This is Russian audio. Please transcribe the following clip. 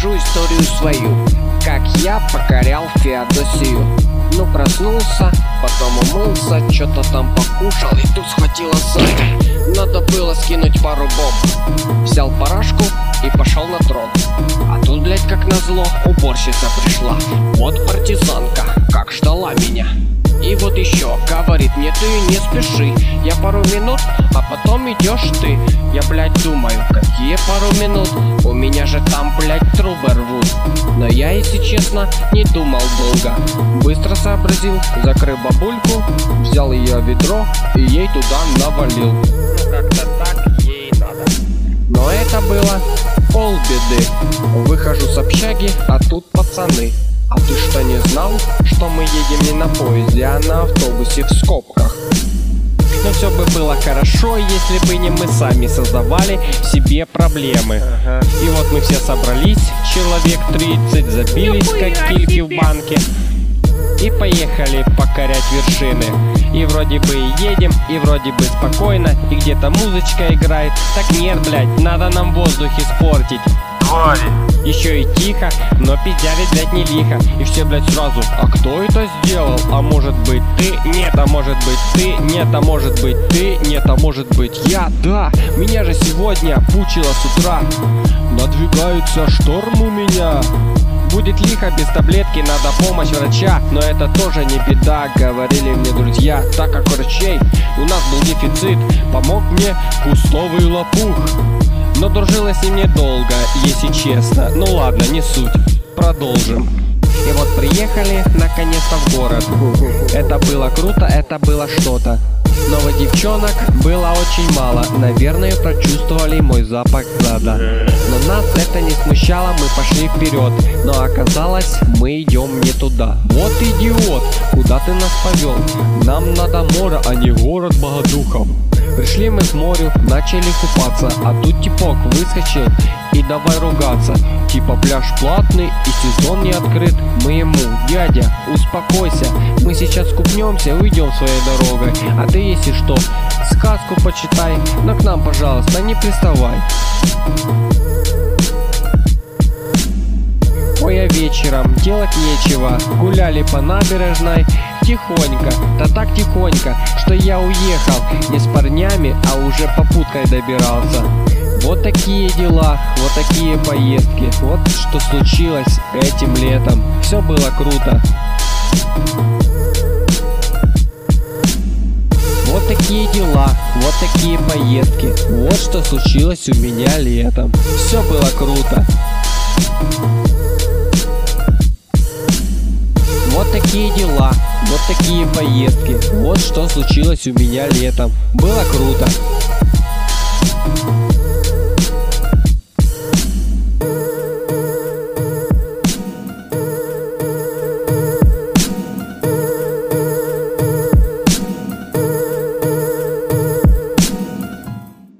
расскажу историю свою, как я покорял Феодосию. Ну, проснулся, потом умылся, что-то там покушал, и тут схватила сзади. Надо было скинуть пару бомб. Взял парашку и пошел на трон. А тут, блядь, как назло, уборщица пришла. Вот партизанка, как ждала меня. И вот еще говорит мне: ты не спеши, я пару минут, а потом идешь ты. Я, блядь, думаю, какие пару минут? У меня же там, блядь, трубы рвут. Но я, если честно, не думал долго. Быстро сообразил, закрыл бабульку, взял ее ведро и ей туда навалил. Ну как-то так ей надо. Но это было полбеды. Выхожу с общаги, а тут пацаны. А ты что, не знал, что мы едем не на поезде, а на автобусе в скобках? Но все бы было хорошо, если бы не мы сами создавали себе проблемы. И вот мы все собрались, человек 30, забились как кильки в банке и поехали покорять вершины. И вроде бы едем, и вроде бы спокойно, и где-то музычка играет. Так нет, блядь, надо нам воздух испортить. Еще и тихо, но пиздярить, блядь, не лихо. И все, блядь, сразу: а кто это сделал? А может быть ты? Нет, а может быть ты? Нет, а может быть ты? Нет, а может быть я? Да, меня же сегодня пучило с утра. Надвигается шторм у меня. Будет лихо без таблетки, надо помощь врача. Но это тоже не беда, говорили мне друзья. Так как врачей у нас был дефицит, помог мне кустовый лопух. Но дружила с ним недолго, если честно. Ну ладно, не суть, продолжим. И вот приехали наконец-то в город. Это было круто, это было что-то. Новых девчонок было очень мало. Наверное, прочувствовали мой запах зада. Но нас это не смущало, мы пошли вперед. Но оказалось, мы идем не туда. Вот идиот, куда ты нас повел? Нам надо море, а не город богодухов. Пришли мы к морю, начали купаться, а тут типок выскочил и давай ругаться. Типа пляж платный и сезон не открыт. Мы ему: дядя, успокойся, мы сейчас купнемся и уйдем своей дорогой. А ты, если что, сказку почитай, но к нам, пожалуйста, не приставай. Ой, а вечером делать нечего, гуляли по набережной тихонько, да так тихонько, что я уехал не с парнями, а уже попуткой добирался. Вот такие дела, вот такие поездки, вот что случилось этим летом. Все было круто. Вот такие дела, вот такие поездки, вот что случилось у меня летом. Все было круто. Вот такие дела, вот такие поездки, вот что случилось у меня летом. Было круто.